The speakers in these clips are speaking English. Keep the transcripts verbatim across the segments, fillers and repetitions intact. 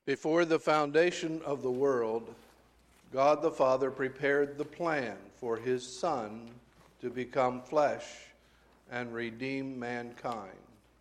Before the foundation of the world, God the Father prepared the plan for his Son to become flesh and redeem mankind.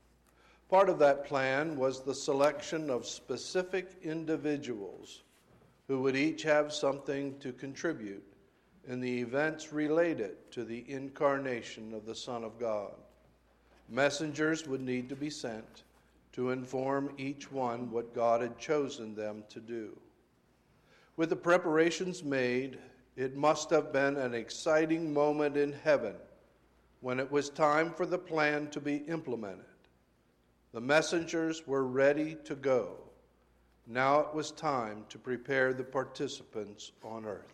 Part of that plan was the selection of specific individuals who would each have something to contribute in the events related to the incarnation of the Son of God. Messengers would need to be sent to inform each one what God had chosen them to do. With the preparations made, it must have been an exciting moment in heaven when it was time for the plan to be implemented. The messengers were ready to go. Now it was time to prepare the participants on earth.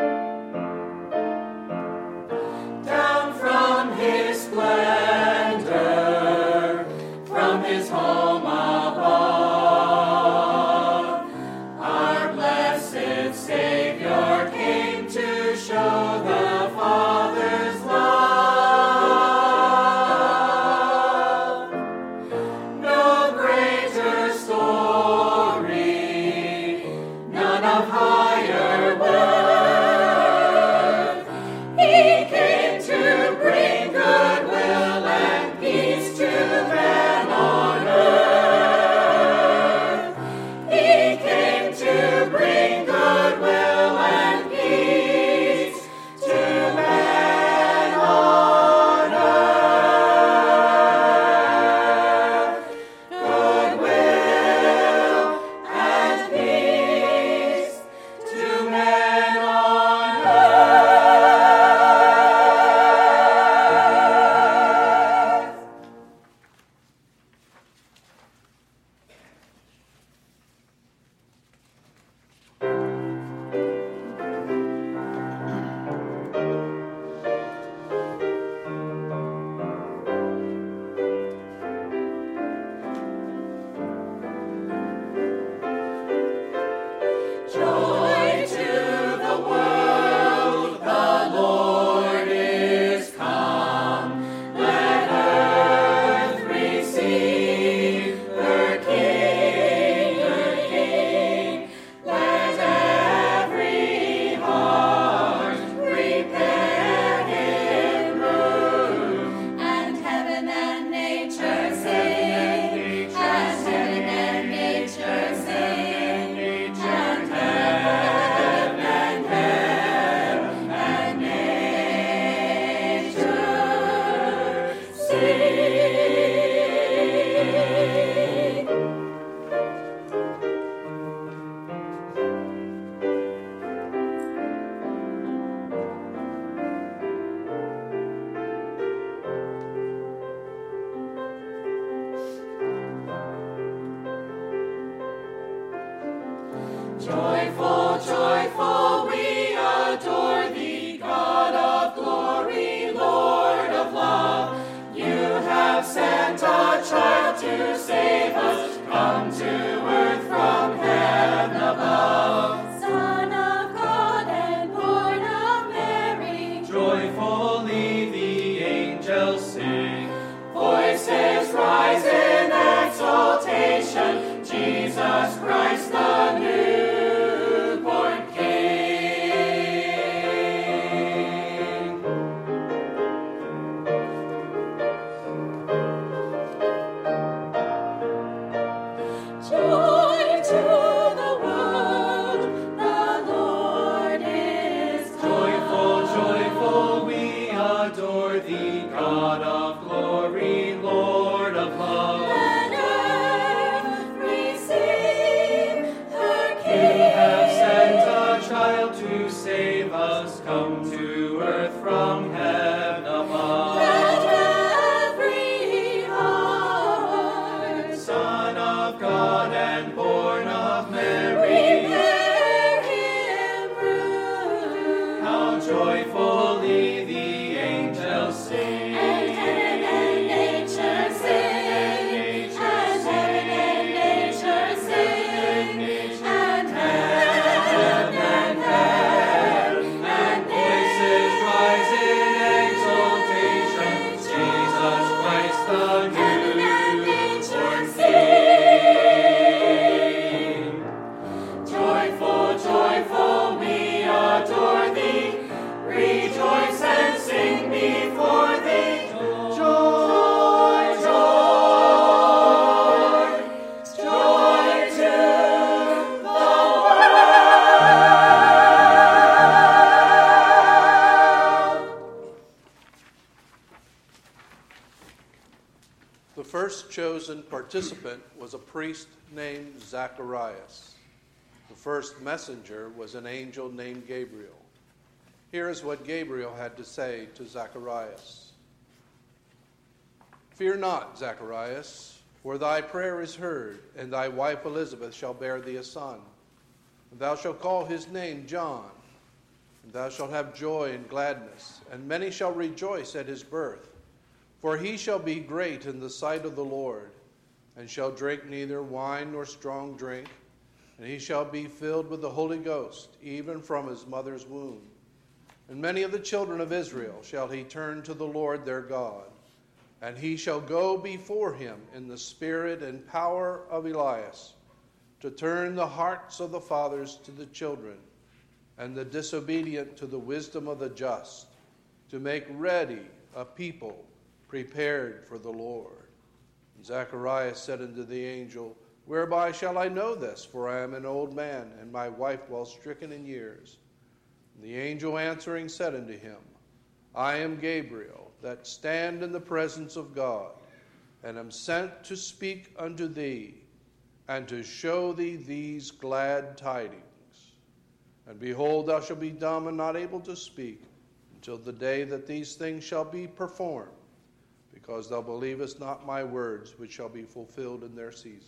Down from his splendor from heaven above. Let every heart, Son of God and born of Mary, prepare him room. how joyfully the angels sing. And heaven and nature sing, and heaven and nature sing, and heaven and earth and Voices rise in exultation, Jesus Christ the heaven and newborn nature King. Joyful, joyful, we adore thee. Rejoice and sing before thee. Joy, joy, joy to the world. The first chosen participant was a priest named Zacharias. The first messenger was an angel named Gabriel. Here is what Gabriel had to say to Zacharias. Fear not, Zacharias, for thy prayer is heard, and thy wife Elizabeth shall bear thee a son. And thou shalt call his name John. And thou shalt have joy and gladness, and many shall rejoice at his birth. For he shall be great in the sight of the Lord, and shall drink neither wine nor strong drink, and he shall be filled with the Holy Ghost, even from his mother's womb. And many of the children of Israel shall he turn to the Lord their God, and he shall go before him in the spirit and power of Elias, to turn the hearts of the fathers to the children, and the disobedient to the wisdom of the just, to make ready a people prepared for the Lord. And Zacharias said unto the angel, Whereby shall I know this? For I am an old man, and my wife well stricken in years. And the angel answering said unto him, I am Gabriel, that stand in the presence of God, and am sent to speak unto thee, and to show thee these glad tidings. And behold, thou shalt be dumb and not able to speak, until the day that these things shall be performed, because thou believest not my words, which shall be fulfilled in their season.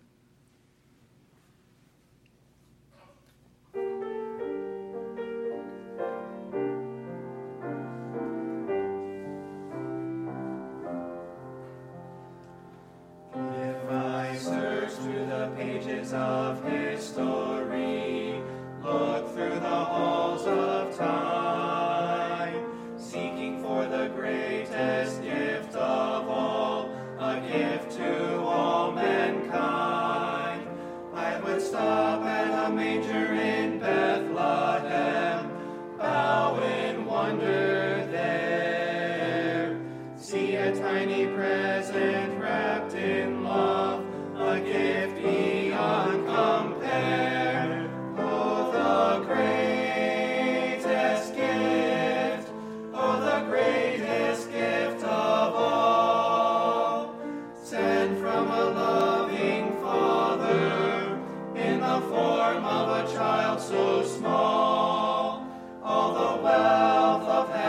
If I search through the pages of history, look through the halls of time, seeking for the greatest gift of all, a gift to all mankind, I would stop at a manger in Bethlehem, bow in wonder there, see a tiny present wrapped in love, a gift beyond compare. Oh, the greatest gift, oh, the greatest gift of all, sent from a loving Father in the form of a child so small. All the wealth of heaven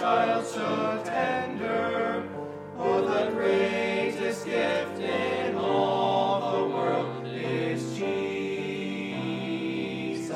child so tender, oh, the greatest gift in all the world is Jesus.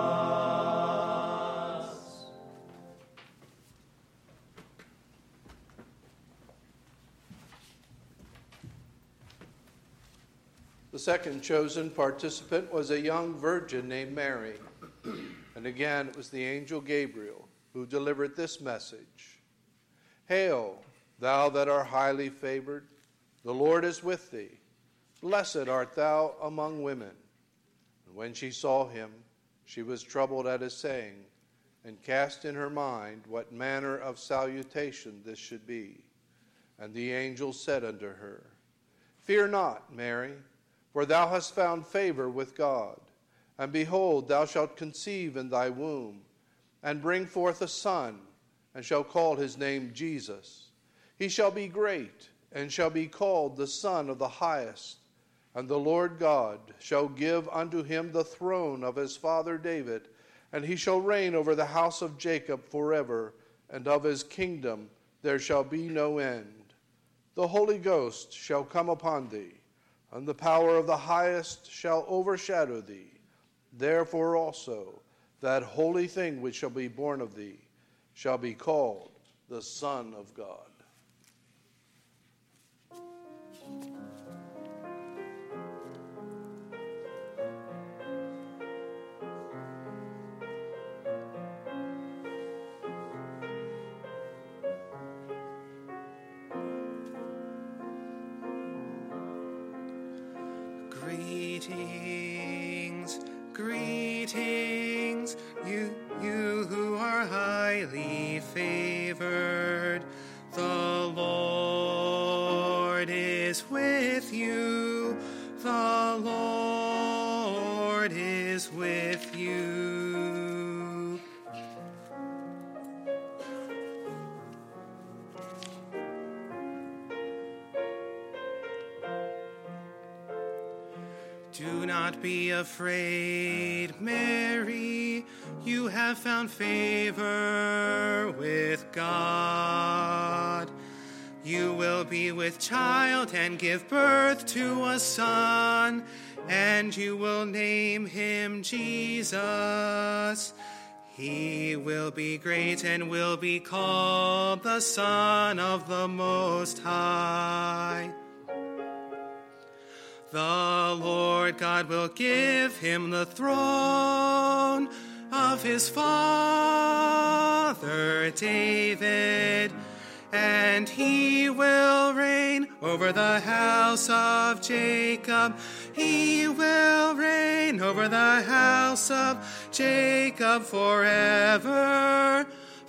The second chosen participant was a young virgin named Mary. And again, it was the angel Gabriel who delivered this message. Hail, thou that art highly favored, the Lord is with thee. Blessed art thou among women. And when she saw him, she was troubled at his saying, and cast in her mind what manner of salutation this should be. And the angel said unto her, Fear not, Mary, for thou hast found favor with God. And behold, thou shalt conceive in thy womb, and bring forth a son, and shall call his name Jesus. He shall be great, and shall be called the Son of the Highest. And the Lord God shall give unto him the throne of his father David, and he shall reign over the house of Jacob forever, and of his kingdom there shall be no end. The Holy Ghost shall come upon thee, and the power of the Highest shall overshadow thee. Therefore also that holy thing which shall be born of thee shall be called the Son of God. Greetings, greetings, you, you who are highly favored. The Lord is with you. The Lord is with you. Do not be afraid, Mary. You have found favor with God. You will be with child and give birth to a son, and you will name him Jesus. He will be great and will be called the Son of the Most High. The Lord God will give him the throne of his father David, and he will reign over the house of Jacob. He will reign over the house of Jacob forever,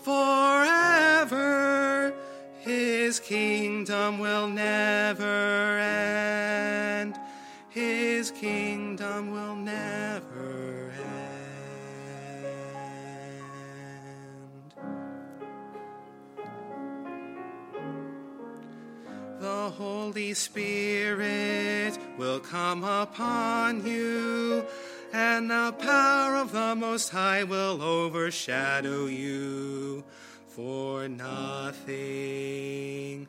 forever. His kingdom will never end. His kingdom will never end. The Holy Spirit will come upon you, and the power of the Most High will overshadow you. For nothing,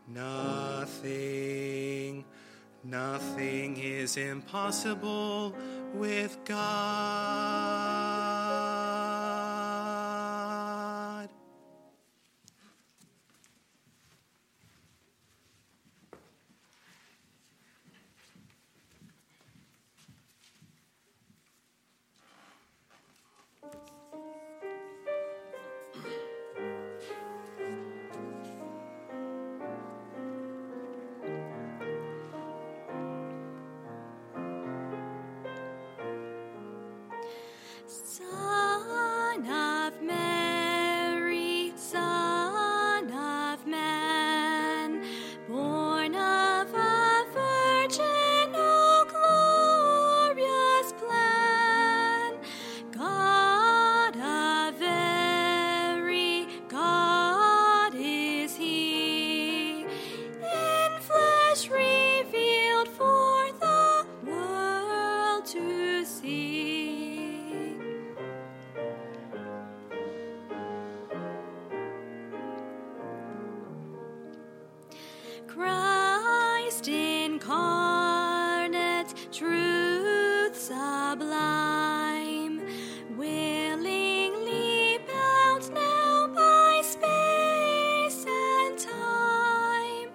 nothing, nothing is impossible with God. So incarnate, truth sublime, willingly bound now by space and time,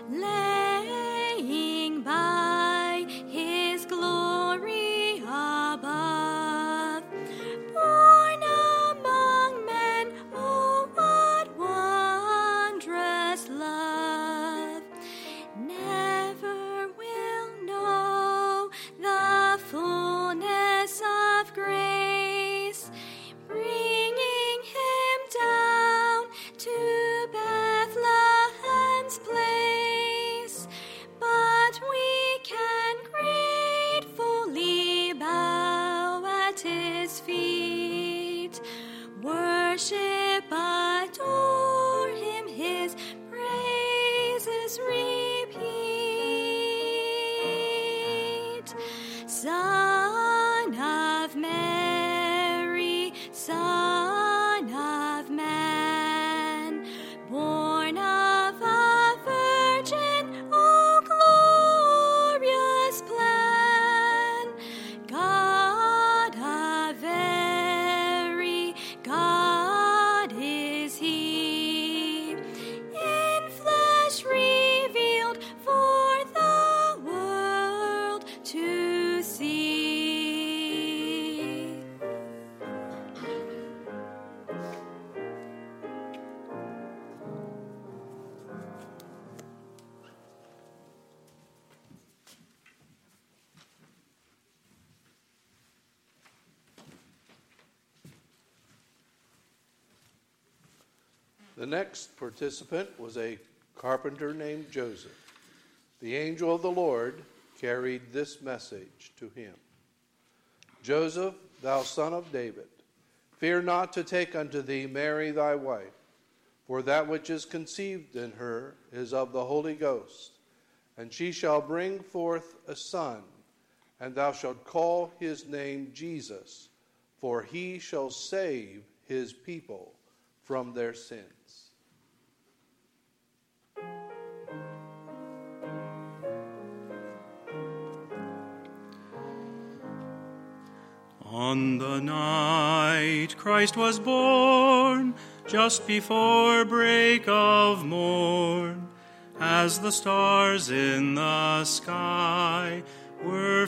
laying by his glory above, born among men, oh what wondrous love, never will know the fullness of grace, bringing him down to Bethlehem's place, but we can gratefully bow at his feet, worship, adore him, his praises repeat. Son of Mary, Son of Man, born of a virgin, oh glorious plan, God a very God is he, in flesh revealed for the world to see. The next participant was a carpenter named Joseph. The angel of the Lord carried this message to him. Joseph, thou son of David, fear not to take unto thee Mary thy wife, for that which is conceived in her is of the Holy Ghost, and she shall bring forth a son, and thou shalt call his name Jesus, for he shall save his people from their sins. On the night Christ was born, just before break of morn, as the stars in the sky were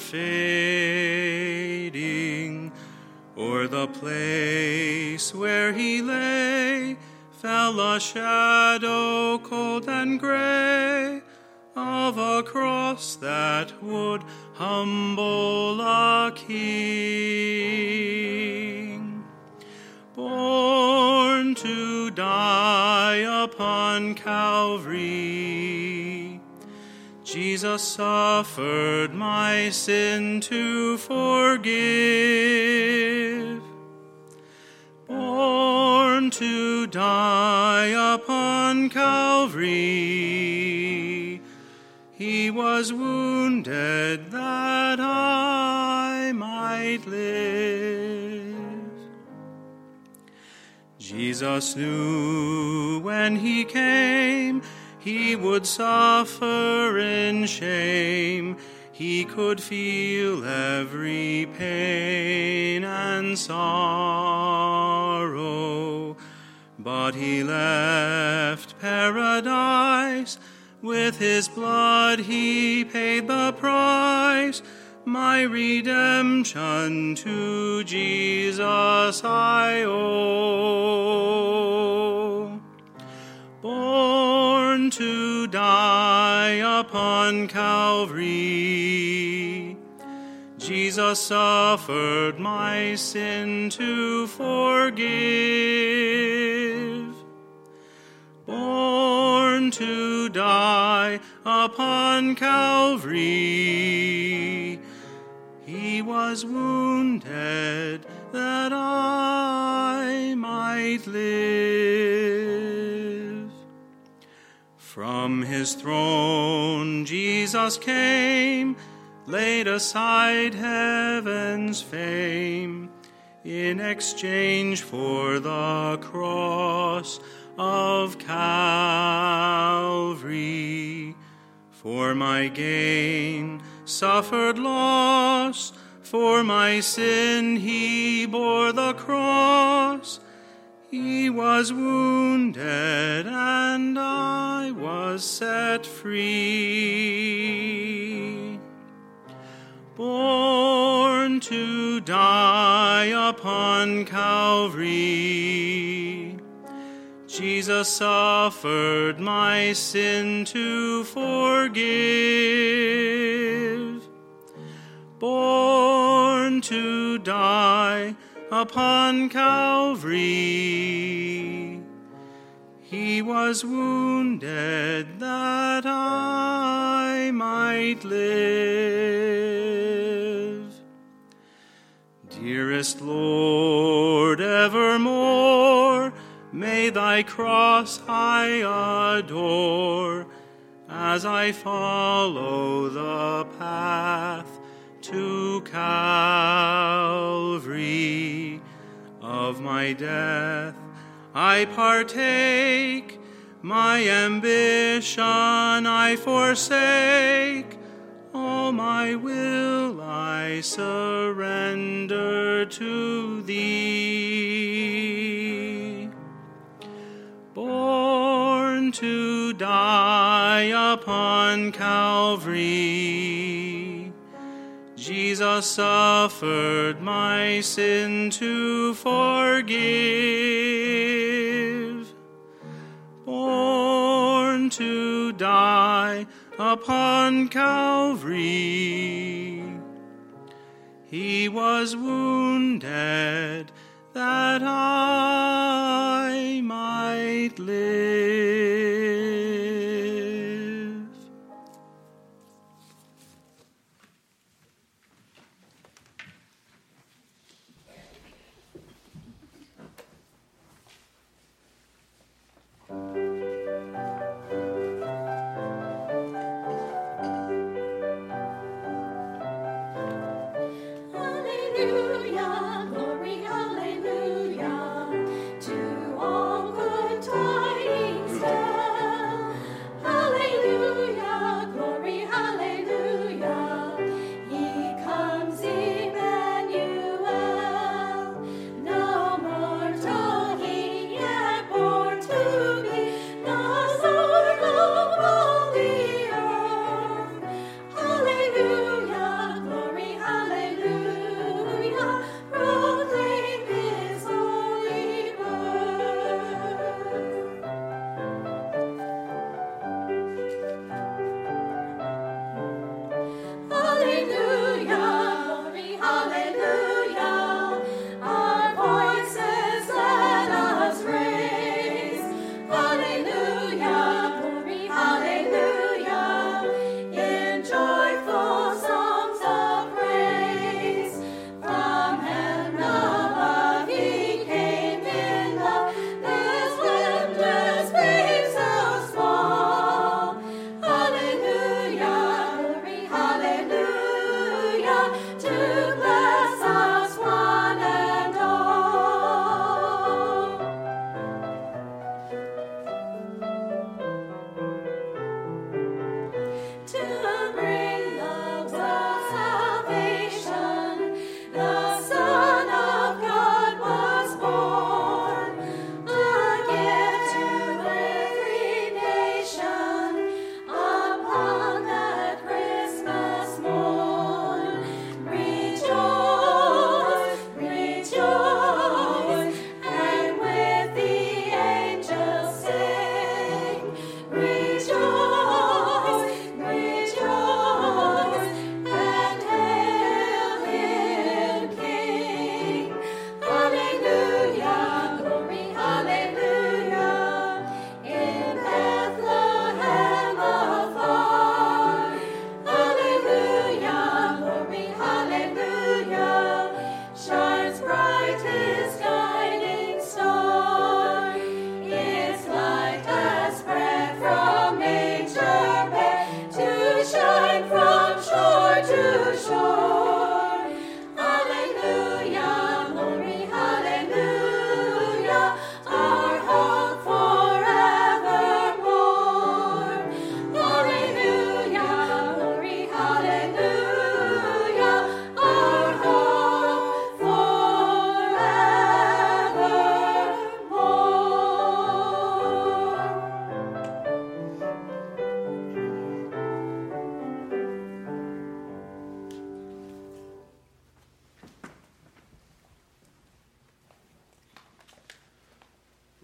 fading, o'er the place where he lay fell a shadow cold and gray of a cross that would humble a king, born to die upon Calvary. Jesus suffered my sin to forgive, born to die upon Calvary. He was wounded that I might live. Jesus knew when he came he would suffer in shame. He could feel every pain and sorrow, but he left paradise. With his blood he paid the price. My redemption to Jesus I owe. Born to die upon Calvary, Jesus suffered my sin to forgive. Born to die upon Calvary, he was wounded that I might live. From his throne Jesus came, laid aside heaven's fame, in exchange for the cross of Calvary. For my gain, suffered loss. For my sin he bore the cross. He was wounded, and I was set free. Born to die upon Calvary, Jesus suffered my sin to forgive. Born to die upon Calvary, he was wounded that I might live. Dearest Lord, evermore may thy cross I adore, as I follow the path to Calvary. Of my death I partake, my ambition I forsake, all my will I surrender to thee. Born to die upon Calvary, Jesus suffered my sin to forgive. Born to die upon Calvary, he was wounded that I might live. Hallelujah, glory, hallelujah, to all good tidings tell.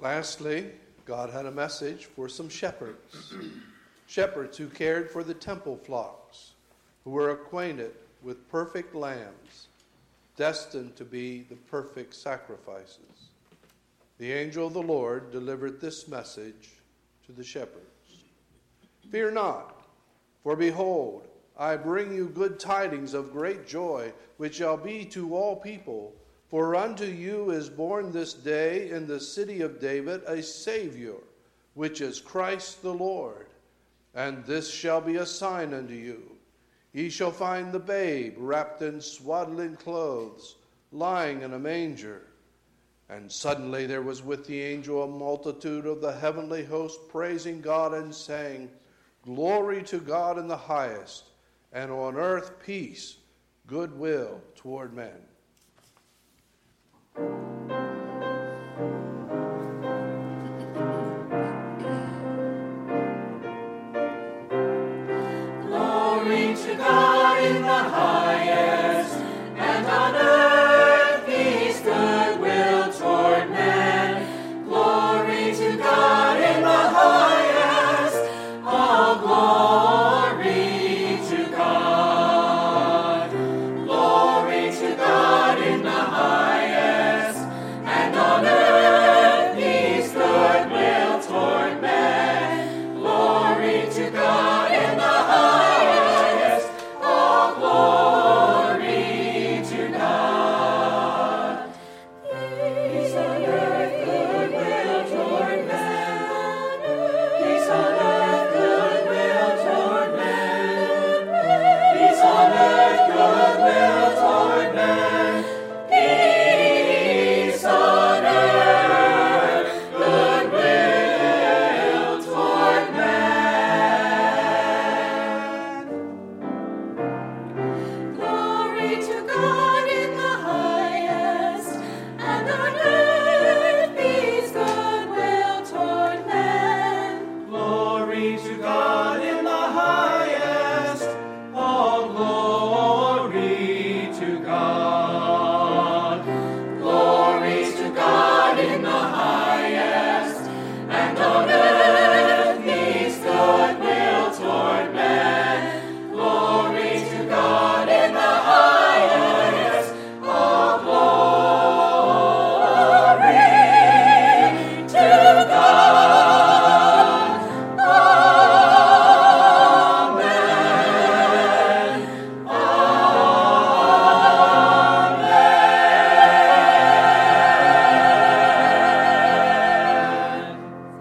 Lastly, God had a message for some shepherds. Shepherds who cared for the temple flocks, who were acquainted with perfect lambs, destined to be the perfect sacrifices. The angel of the Lord delivered this message to the shepherds. Fear not, for behold, I bring you good tidings of great joy, which shall be to all people. For unto you is born this day in the city of David a Savior, which is Christ the Lord. And this shall be a sign unto you. Ye shall find the babe wrapped in swaddling clothes, lying in a manger. And suddenly there was with the angel a multitude of the heavenly host, praising God and saying, Glory to God in the highest, and on earth peace, goodwill toward men. Glory to God in the highest, and on earth peace, goodwill toward men. Glory to God in the highest, all glory to God. Glory to God in the highest, and on earth peace, goodwill toward men. Glory to God in the highest, all glory to God. Peace on earth, goodwill toward men. Peace on earth, goodwill toward men. Peace on earth, goodwill toward men. Peace on earth, goodwill toward men. Glory to God in the highest, and on earth peace, goodwill toward men. Glory to God in the highest, all glory to God. Glory to God in the highest, and on earth peace, goodwill toward men. Glory to God in the highest, all glory to God. Amen. Amen.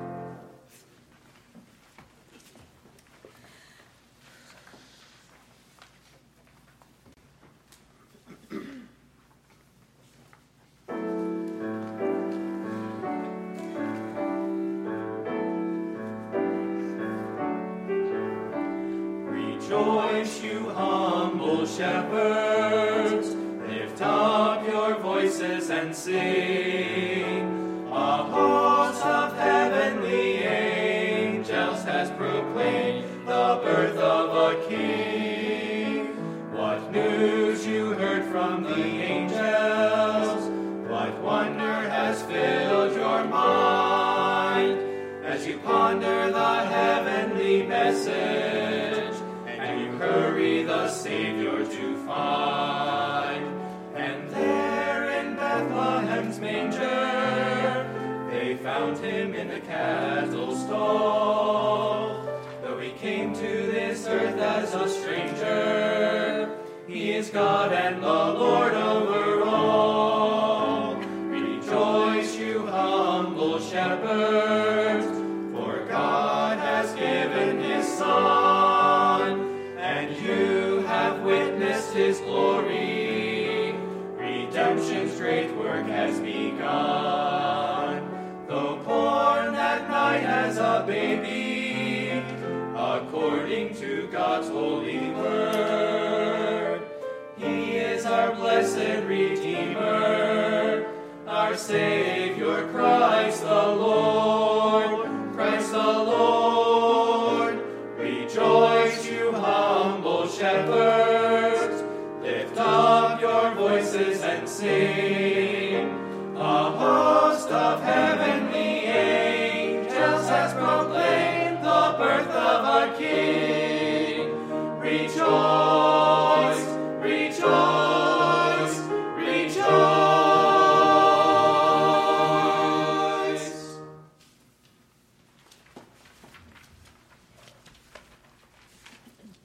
Rejoice, you humble shepherds, lift up your voices and sing. A host of heavenly angels has proclaimed the birth of a king. What news you heard from the angels? What wonder has filled your mind as you ponder the heavenly message and you hurry the Savior to find? And there in Bethlehem's manger they found him in the cattle stall. Though he came to this earth as a stranger, he is God and the Lord over all. Rejoice, you humble shepherds, for God has given his Son, and you have witnessed his glory. Redemption's great work has begun. Though born that night as a baby, according to God's holy word, he is our blessed Redeemer, our Savior, Christ the Lord, Christ the Lord. Rejoice, you humble shepherds, lift up your voices and sing. A host of heavenly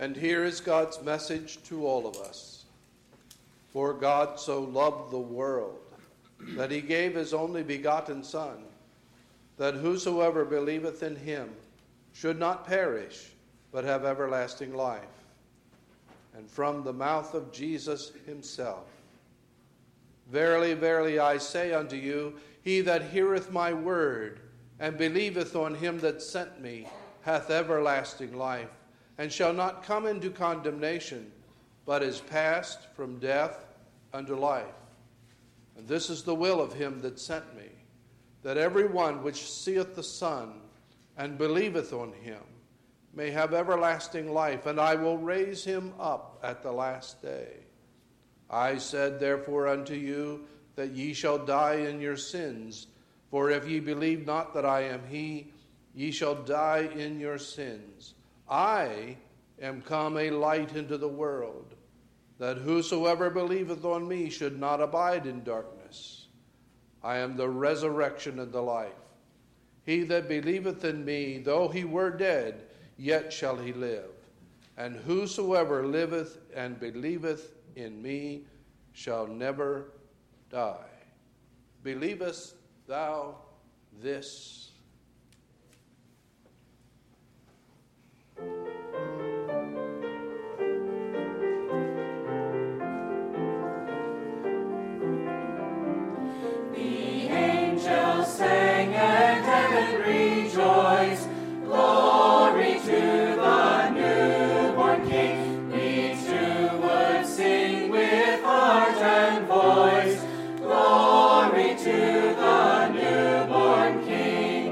And here is God's message to all of us. For God so loved the world, that he gave his only begotten Son, that whosoever believeth in him should not perish, but have everlasting life. And from the mouth of Jesus himself, verily, verily, I say unto you, he that heareth my word, and believeth on him that sent me, hath everlasting life, and shall not come into condemnation, but is passed from death unto life. And this is the will of him that sent me, that every one which seeth the Son, and believeth on him, may have everlasting life, and I will raise him up at the last day. I said therefore unto you, that ye shall die in your sins, for if ye believe not that I am he, ye shall die in your sins. I am come a light into the world, that whosoever believeth on me should not abide in darkness. I am the resurrection and the life. He that believeth in me, though he were dead, yet shall he live. And whosoever liveth and believeth in me shall never die. Believest thou this? Sang and heaven rejoiced, glory to the newborn King. We too would sing with heart and voice, glory to the newborn King.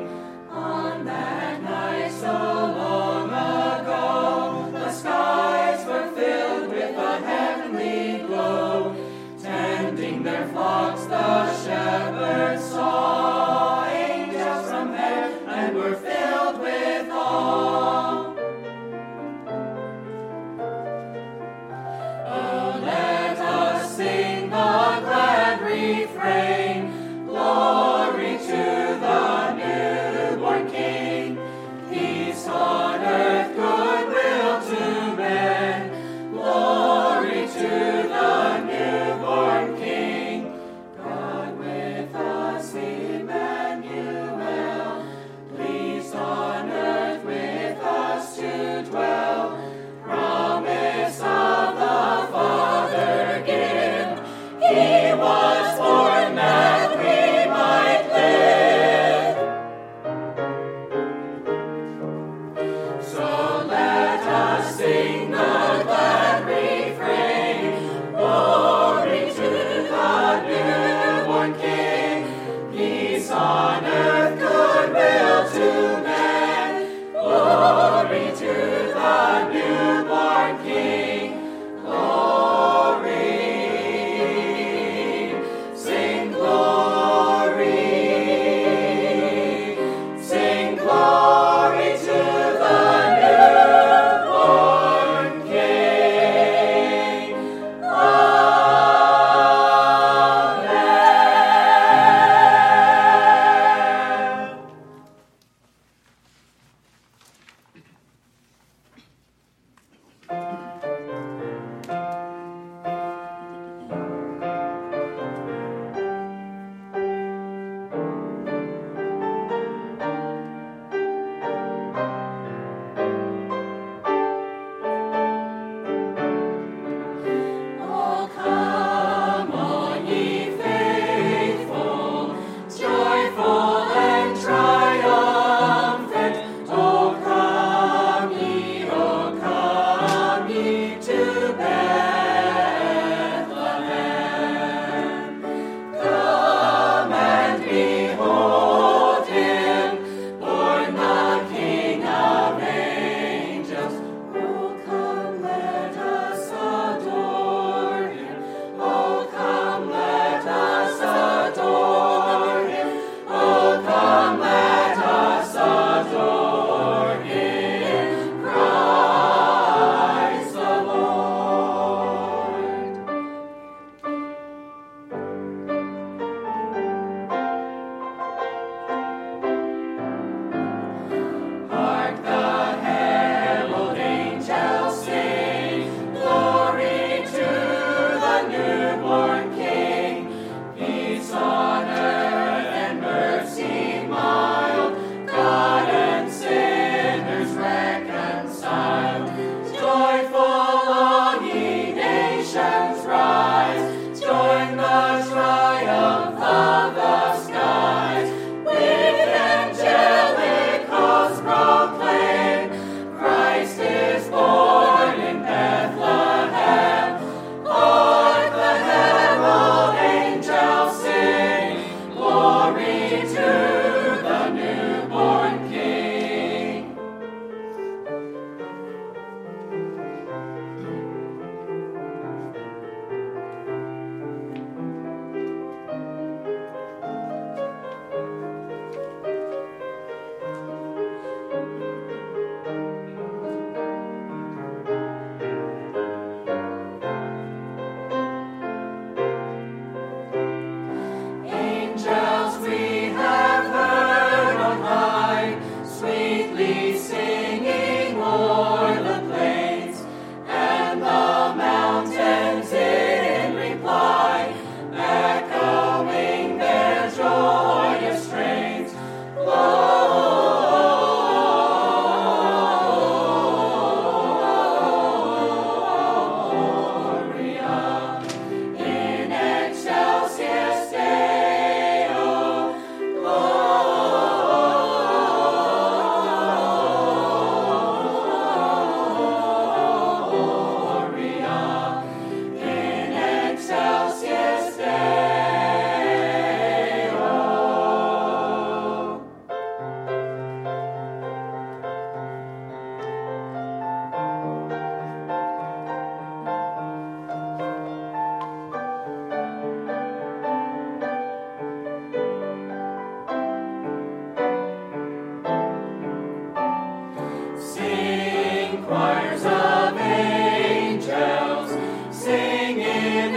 choirs of angels sing in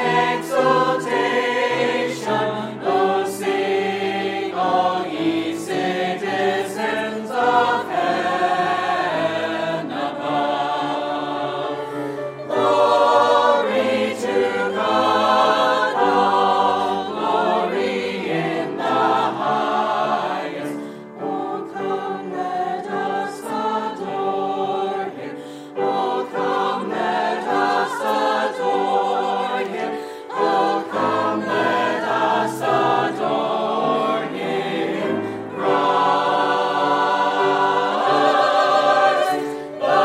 exultation. Oh, sing, all ye citizens of heaven above. Glory to God, all glory in the highest. Oh, come, let us adore him. Oh, come, let us adore him. Oh, come, let us adore him. Christ the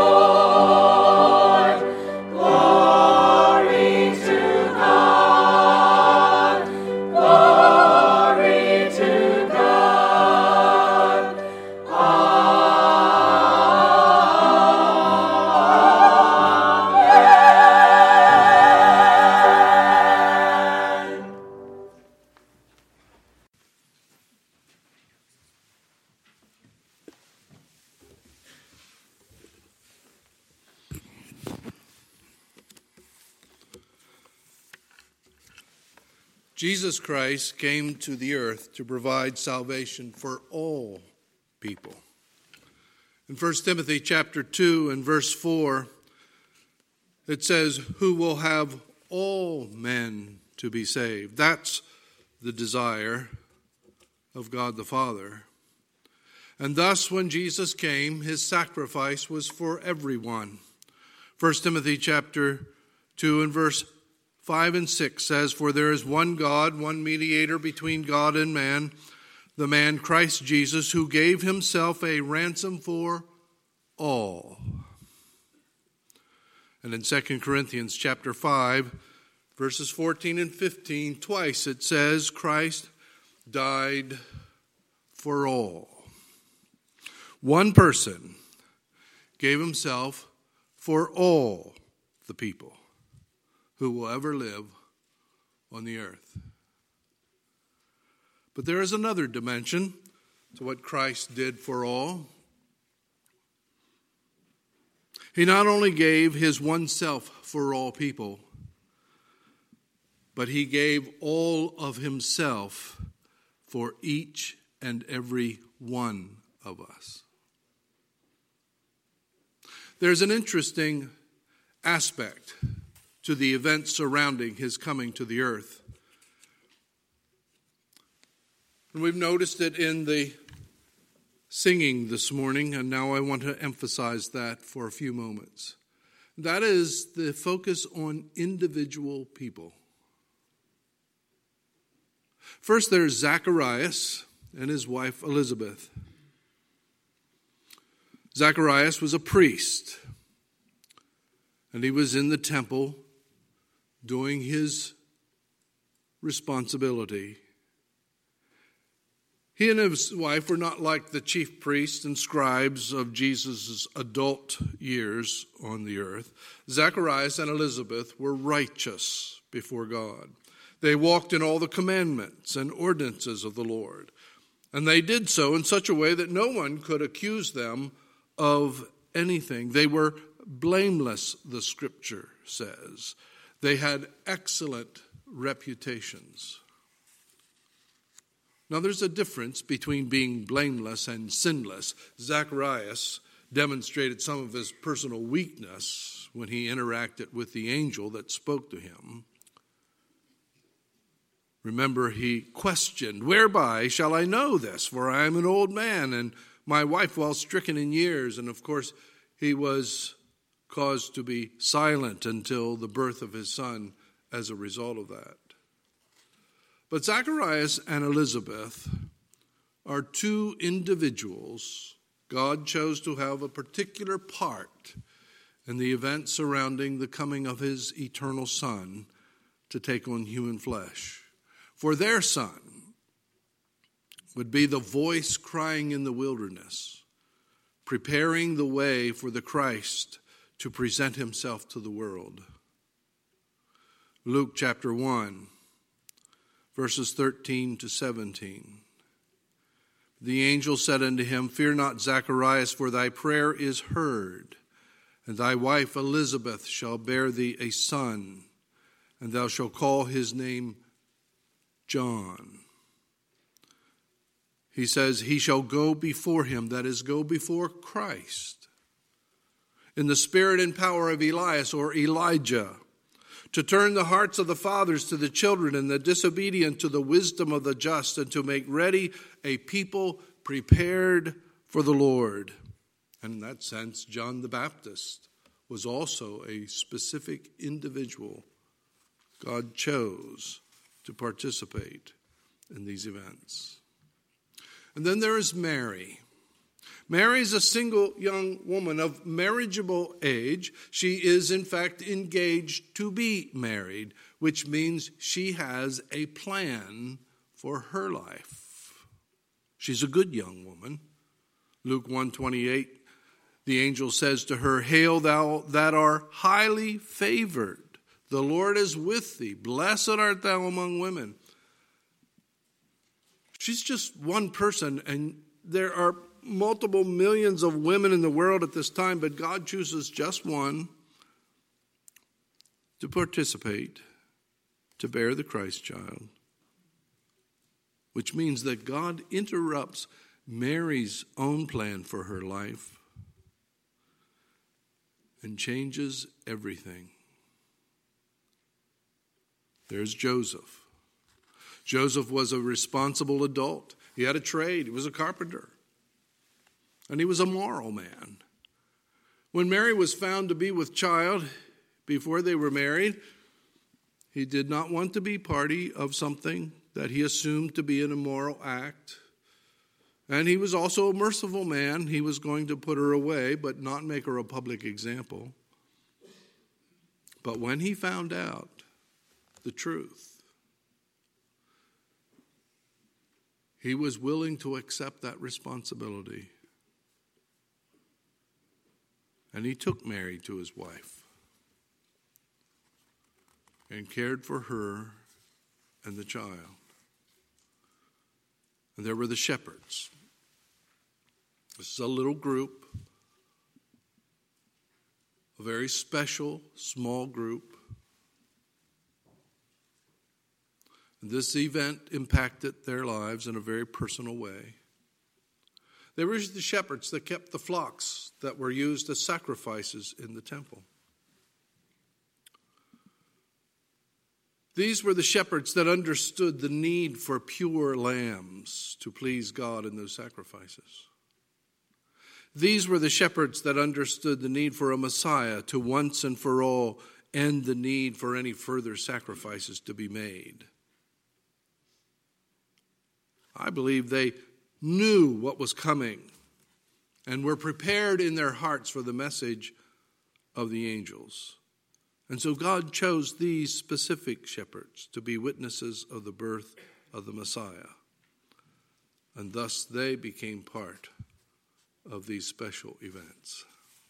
Lord. Glory to God. Glory to God. Amen. Jesus Christ came to the earth to provide salvation for all people. In First Timothy chapter two and verse four, it says, who will have all men to be saved. That's the desire of God the Father. And thus, when Jesus came, his sacrifice was for everyone. First Timothy chapter two and verse five and six says, for there is one God, one mediator between God and man, the man Christ Jesus, who gave himself a ransom for all. And in Second Corinthians chapter five, verses fourteen and fifteen, twice it says, Christ died for all. One person gave himself for all the people who will ever live on the earth. But there is another dimension to what Christ did for all. He not only gave his one self for all people, but he gave all of himself for each and every one of us. There's an interesting aspect to the events surrounding his coming to the earth. And we've noticed it in the singing this morning, and now I want to emphasize that for a few moments. That is the focus on individual people. First, there's Zacharias and his wife Elizabeth. Zacharias was a priest, and he was in the temple doing his responsibility. He and his wife were not like the chief priests and scribes of Jesus' adult years on the earth. Zacharias and Elizabeth were righteous before God. They walked in all the commandments and ordinances of the Lord. And they did so in such a way that no one could accuse them of anything. They were blameless, the scripture says. They had excellent reputations. Now, there's a difference between being blameless and sinless. Zacharias demonstrated some of his personal weakness when he interacted with the angel that spoke to him. Remember, he questioned, whereby shall I know this? For I am an old man, and my wife well stricken in years. And of course, he was caused to be silent until the birth of his son as a result of that. But Zacharias and Elizabeth are two individuals God chose to have a particular part in the events surrounding the coming of his eternal Son to take on human flesh. For their son would be the voice crying in the wilderness, preparing the way for the Christ to present himself to the world. Luke chapter one, verses thirteen to seventeen. The angel said unto him, Fear not, Zacharias, for thy prayer is heard. And thy wife Elizabeth shall bear thee a son, and thou shalt call his name John. He says, he shall go before him, that is, go before Christ, in the spirit and power of Elias or Elijah, to turn the hearts of the fathers to the children and the disobedient to the wisdom of the just, and to make ready a people prepared for the Lord. And in that sense, John the Baptist was also a specific individual God chose to participate in these events. And then there is Mary. Mary is a single young woman of marriageable age. She is, in fact, engaged to be married, which means she has a plan for her life. She's a good young woman. Luke one twenty-eight, the angel says to her, "Hail thou that art highly favored. The Lord is with thee. Blessed art thou among women." She's just one person, and there are multiple millions of women in the world at this time, but God chooses just one to participate, to bear the Christ child, which means that God interrupts Mary's own plan for her life and changes everything. There's Joseph. Joseph was a responsible adult. He had a trade. He was a carpenter. And he was a moral man. When Mary was found to be with child before they were married, he did not want to be party of something that he assumed to be an immoral act. And he was also a merciful man. He was going to put her away, but not make her a public example. But when he found out the truth, he was willing to accept that responsibility. And he took Mary to his wife and cared for her and the child. And there were the shepherds. This is a little group, a very special, small group. This event impacted their lives in a very personal way. They were the shepherds that kept the flocks that were used as sacrifices in the temple. These were the shepherds that understood the need for pure lambs to please God in those sacrifices. These were the shepherds that understood the need for a Messiah to once and for all end the need for any further sacrifices to be made. I believe they knew what was coming and were prepared in their hearts for the message of the angels. And so God chose these specific shepherds to be witnesses of the birth of the Messiah. And thus they became part of these special events.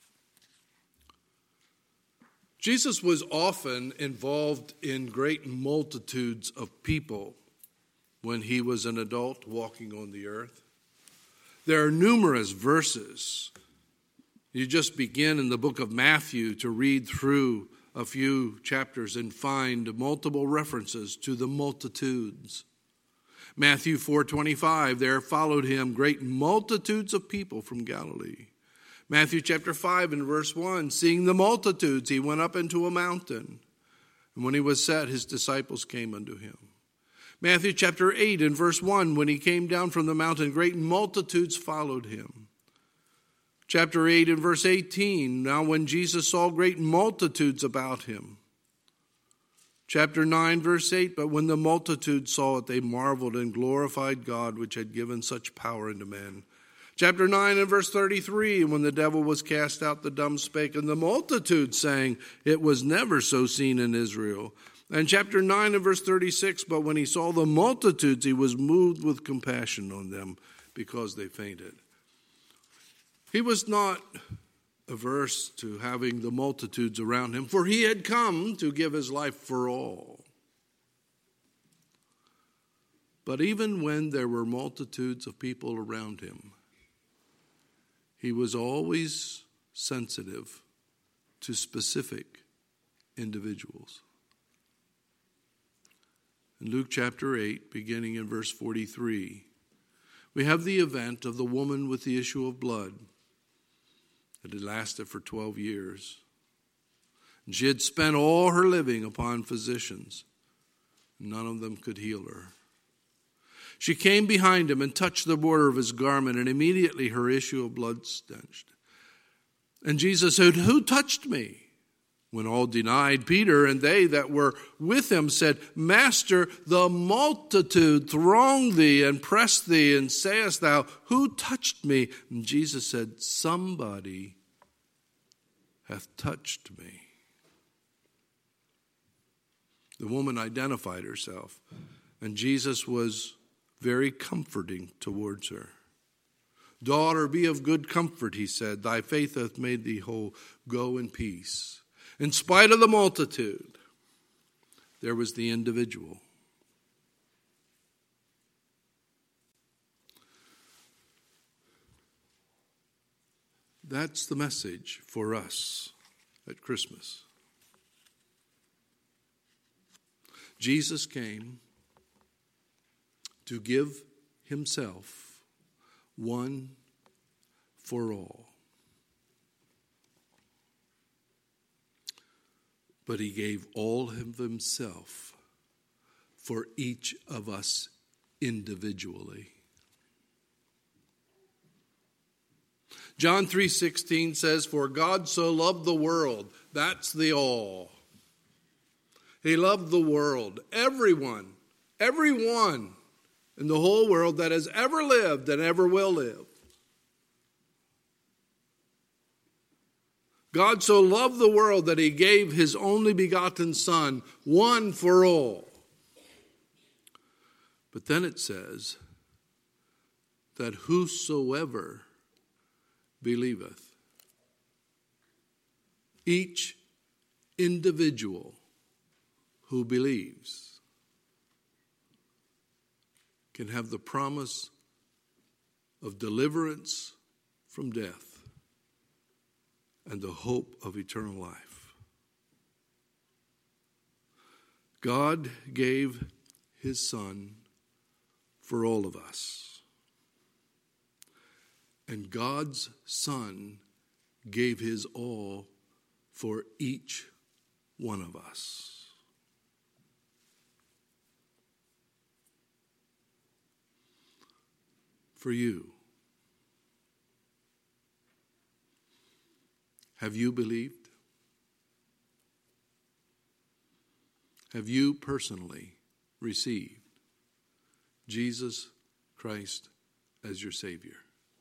Jesus was often involved in great multitudes of people when he was an adult walking on the earth. There are numerous verses. You just begin in the book of Matthew to read through a few chapters and find multiple references to the multitudes. Matthew four twenty-five, there followed him great multitudes of people from Galilee. Matthew chapter five and verse one, seeing the multitudes, he went up into a mountain. And when he was set, his disciples came unto him. Matthew chapter eight and verse one, when he came down from the mountain, great multitudes followed him. Chapter eight and verse eighteen, now when Jesus saw great multitudes about him. Chapter nine, verse eight, but when the multitude saw it, they marveled and glorified God, which had given such power unto men. Chapter nine and verse thirty-three, and when the devil was cast out, the dumb spake, and the multitude sang, it was never so seen in Israel. And chapter nine and verse thirty-six, but when he saw the multitudes, he was moved with compassion on them, because they fainted. He was not averse to having the multitudes around him, for he had come to give his life for all. But even when there were multitudes of people around him, he was always sensitive to specific individuals. In Luke chapter eight, beginning in verse forty-three, we have the event of the woman with the issue of blood that had lasted for twelve years. And she had spent all her living upon physicians. None of them could heal her. She came behind him and touched the border of his garment, and immediately her issue of blood stanched. And Jesus said, "Who touched me?" When all denied, Peter and they that were with him said, "Master, the multitude throng thee and press thee, and sayest thou, Who touched me?" And Jesus said, "Somebody hath touched me." The woman identified herself, and Jesus was very comforting towards her. "Daughter, be of good comfort," he said. "Thy faith hath made thee whole. Go in peace." In spite of the multitude, there was the individual. That's the message for us at Christmas. Jesus came to give himself one for all. But he gave all of himself for each of us individually. John three sixteen says, "For God so loved the world," that's the all. He loved the world, everyone, everyone in the whole world that has ever lived and ever will live. God so loved the world that he gave his only begotten Son, one for all. But then it says that whosoever believeth, each individual who believes can have the promise of deliverance from death and the hope of eternal life. God gave his Son for all of us. And God's Son gave his all for each one of us. For you. Have you believed? Have you personally received Jesus Christ as your Savior?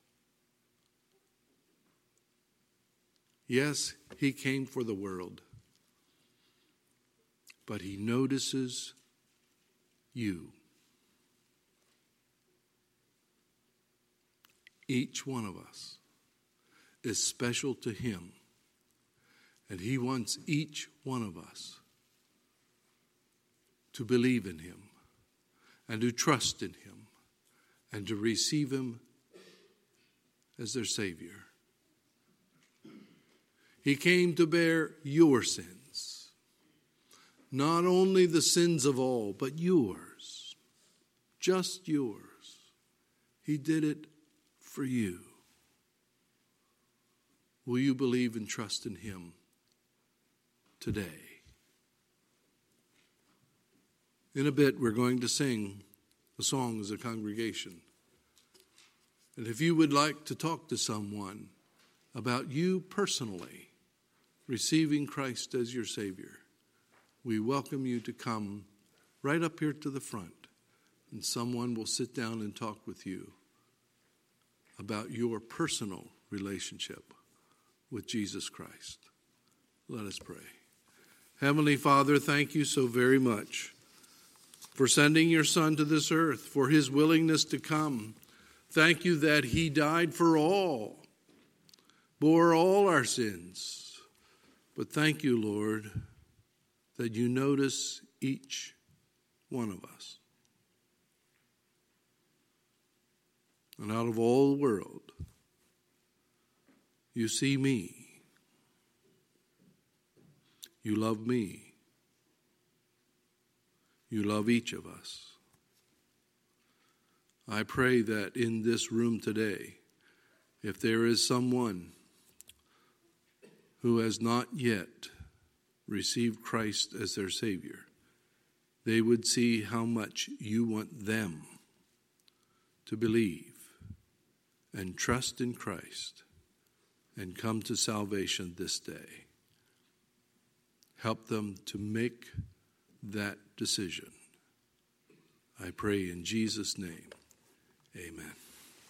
Yes, he came for the world, but he notices you. Each one of us is special to him. And he wants each one of us to believe in him and to trust in him and to receive him as their Savior. He came to bear your sins, not only the sins of all, but yours, just yours. He did it for you. Will you believe and trust in him today? In a bit, we're going to sing a song as a congregation. And if you would like to talk to someone about you personally receiving Christ as your Savior, we welcome you to come right up here to the front, and someone will sit down and talk with you about your personal relationship with Jesus Christ. Let us pray. Heavenly Father, thank you so very much for sending your Son to this earth, for his willingness to come. Thank you that he died for all, bore all our sins. But thank you, Lord, that you notice each one of us. And out of all the world, you see me. You love me. You love each of us. I pray that in this room today, if there is someone who has not yet received Christ as their Savior, they would see how much you want them to believe and trust in Christ and come to salvation this day. Help them to make that decision. I pray in Jesus' name, amen.